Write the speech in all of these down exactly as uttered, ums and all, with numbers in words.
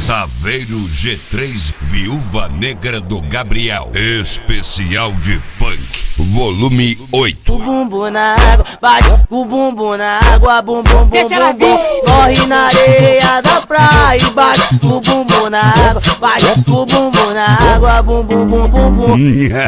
Saveiro G três, Viúva Negra do Gabriel. Especial de funk, volume oito. O bumbum na água, bate o bumbum na água, bum bum bum bum bum. Corre na areia da praia e bate o bumbum na água, bate o bumbum na água, bum bum bum bum bum.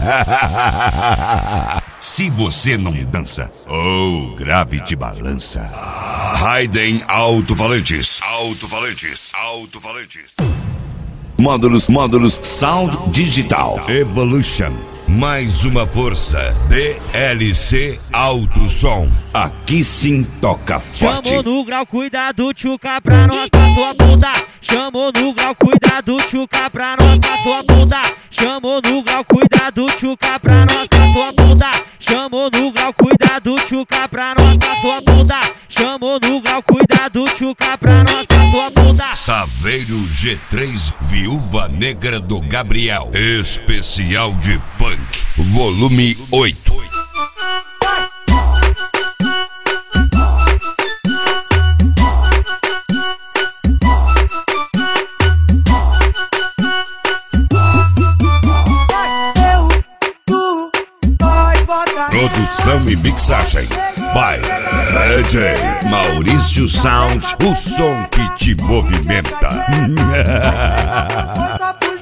Se você não dança, oh, grave de balança. Raiden alto-falantes, alto-falantes, alto-falantes. Módulos, módulos, sound digital. Evolution, mais uma força. D L C Alto Som. Aqui sim toca forte. Chamou no grau, cuidado, tchuca pra não atar tua bunda. Chamou no grau, cuidado, tchuca pra não atar tua bunda. Chamou no grau, cuidado, tchuca pra não atar tua bunda. Chamou no grau, cuidado, tchuca pra não atar tua bunda. Chamou no grau, cuidado, tchuca pra não atar tua bunda. Saveiro G três, Viúva Negra do Gabriel. Especial de funk, volume oito. Produção e mixagem by D J Maurício Sound, o som que te movimenta.